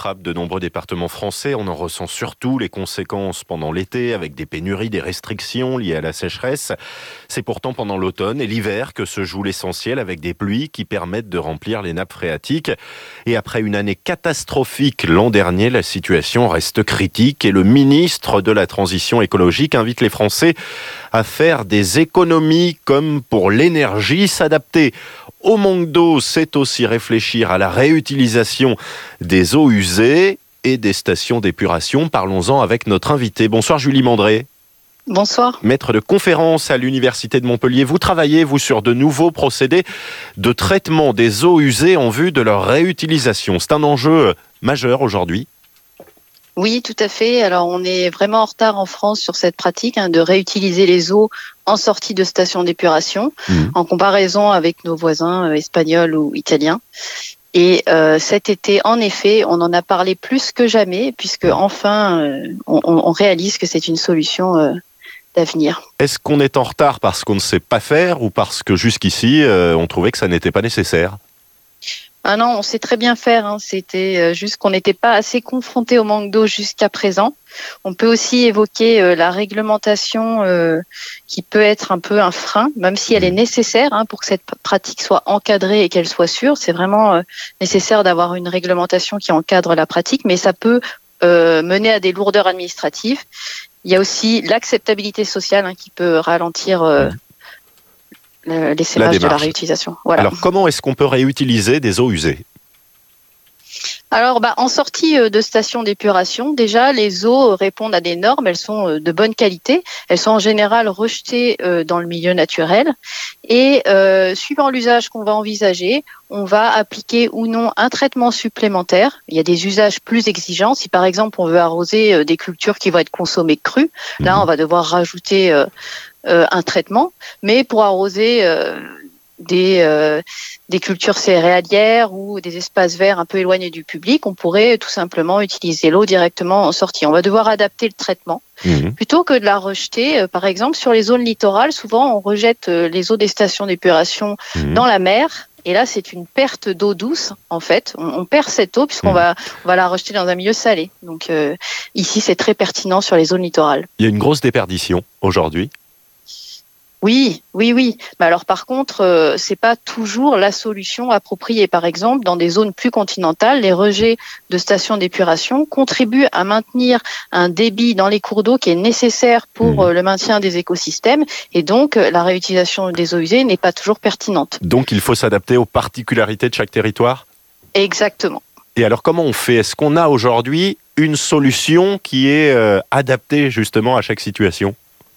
frappe de nombreux départements français. On en ressent surtout les conséquences pendant l'été avec des pénuries, des restrictions liées à la sécheresse. C'est pourtant pendant l'automne et l'hiver que se joue l'essentiel avec des pluies qui permettent de remplir les nappes phréatiques. Et après une année catastrophique l'an dernier, la situation reste critique et le ministre de la Transition écologique invite les Français à faire des économies comme pour l'énergie, s'adapter au manque d'eau, c'est aussi réfléchir à la réutilisation des eaux usées et des stations d'épuration. Parlons-en avec notre invité. Bonsoir Julie Mandré. Bonsoir. Maître de conférence à l'Université de Montpellier. Vous travaillez, sur de nouveaux procédés de traitement des eaux usées en vue de leur réutilisation. C'est un enjeu majeur aujourd'hui. Oui, tout à fait. Alors, on est vraiment en retard en France sur cette pratique de réutiliser les eaux en sortie de stations d'épuration, en comparaison avec nos voisins espagnols ou italiens. Et cet été, en effet, on en a parlé plus que jamais, puisque enfin, on réalise que c'est une solution d'avenir. Est-ce qu'on est en retard parce qu'on ne sait pas faire ou parce que jusqu'ici, on trouvait que ça n'était pas nécessaire ? Ah non, on sait très bien faire. C'était juste qu'on n'était pas assez confronté au manque d'eau jusqu'à présent. On peut aussi évoquer la réglementation qui peut être un peu un frein, même si elle est nécessaire pour que cette pratique soit encadrée et qu'elle soit sûre. C'est vraiment nécessaire d'avoir une réglementation qui encadre la pratique, mais ça peut mener à des lourdeurs administratives. Il y a aussi l'acceptabilité sociale qui peut ralentir l'essaimage de la réutilisation. Voilà. Alors, comment est-ce qu'on peut réutiliser des eaux usées ? Alors, en sortie de station d'épuration, déjà, les eaux répondent à des normes. Elles sont de bonne qualité. Elles sont en général rejetées dans le milieu naturel. Et suivant l'usage qu'on va envisager, on va appliquer ou non un traitement supplémentaire. Il y a des usages plus exigeants. Si par exemple, on veut arroser des cultures qui vont être consommées crues, là, on va devoir rajouter un traitement. Mais pour arroser des cultures céréalières ou des espaces verts un peu éloignés du public, on pourrait tout simplement utiliser l'eau directement en sortie. On va devoir adapter le traitement. Plutôt que de la rejeter, par exemple, sur les zones littorales, souvent on rejette les eaux des stations d'épuration dans la mer. Et là, c'est une perte d'eau douce, en fait. On perd cette eau puisqu'on va la rejeter dans un milieu salé. Donc ici, c'est très pertinent sur les zones littorales. Il y a une grosse déperdition aujourd'hui. Oui. Mais alors par contre, c'est pas toujours la solution appropriée. Par exemple, dans des zones plus continentales, les rejets de stations d'épuration contribuent à maintenir un débit dans les cours d'eau qui est nécessaire pour le maintien des écosystèmes. Et donc, la réutilisation des eaux usées n'est pas toujours pertinente. Donc, il faut s'adapter aux particularités de chaque territoire ? Exactement. Et alors, comment on fait ? Est-ce qu'on a aujourd'hui une solution qui est adaptée justement à chaque situation ?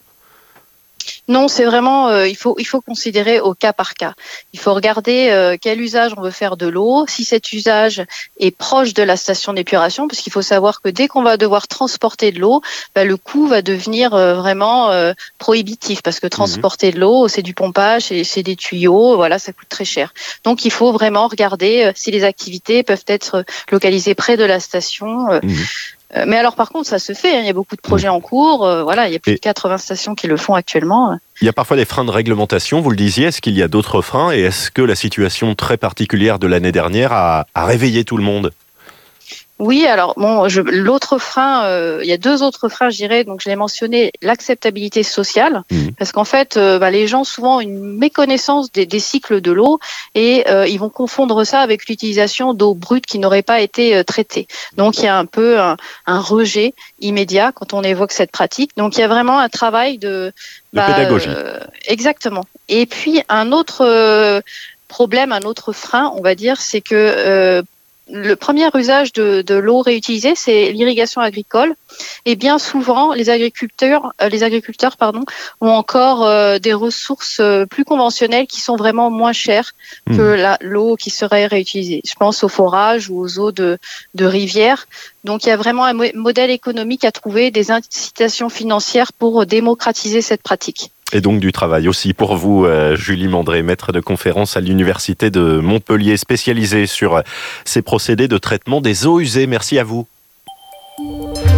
Non, c'est vraiment, il faut considérer au cas par cas. Il faut regarder quel usage on veut faire de l'eau, si cet usage est proche de la station d'épuration, parce qu'il faut savoir que dès qu'on va devoir transporter de l'eau, le coût va devenir vraiment prohibitif, parce que transporter de l'eau, c'est du pompage, c'est des tuyaux, voilà, ça coûte très cher. Donc il faut vraiment regarder si les activités peuvent être localisées près de la station. Mais alors par contre, ça se fait, il y a beaucoup de projets en cours, il y a plus de 80 stations qui le font actuellement. Il y a parfois des freins de réglementation, vous le disiez, est-ce qu'il y a d'autres freins et est-ce que la situation très particulière de l'année dernière a réveillé tout le monde ? Oui, alors l'autre frein, il y a deux autres freins, je dirais. Donc je l'ai mentionné, l'acceptabilité sociale, parce qu'en fait, les gens souvent ont une méconnaissance des cycles de l'eau et ils vont confondre ça avec l'utilisation d'eau brute qui n'aurait pas été traitée. Donc il y a un peu un rejet immédiat quand on évoque cette pratique. Donc il y a vraiment un travail de pédagogie. Exactement. Et puis un autre problème, un autre frein, on va dire, c'est que le premier usage de l'eau réutilisée, c'est l'irrigation agricole. Et bien souvent, les agriculteurs, ont encore des ressources plus conventionnelles qui sont vraiment moins chères que l'eau qui serait réutilisée. Je pense au forage ou aux eaux de rivière. Donc, il y a vraiment un modèle économique à trouver, des incitations financières pour démocratiser cette pratique. Et donc du travail aussi pour vous, Julie Mandré, maître de conférence à l'Université de Montpellier, spécialisée sur ces procédés de traitement des eaux usées. Merci à vous.